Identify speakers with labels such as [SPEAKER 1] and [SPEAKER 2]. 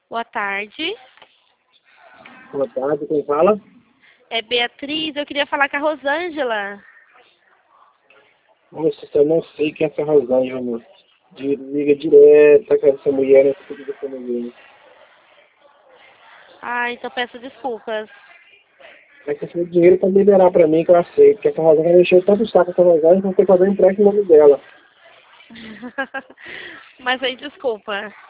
[SPEAKER 1] Boa tarde.
[SPEAKER 2] Boa tarde, quem fala?
[SPEAKER 1] É Beatriz, eu queria falar com a Rosângela.
[SPEAKER 2] Nossa, eu não sei quem é essa Rosângela, meu. Liga direta com essa mulher, não sei o que essa mulher.
[SPEAKER 1] Ah, então peço desculpas.
[SPEAKER 2] Mas se for dinheiro pra liberar pra mim, que eu aceito. Porque essa Rosângela mexeu tanto o saco com essa Rosângela, que eu vou ter que fazer um empréstimo no nome dela.
[SPEAKER 1] Mas aí, desculpa.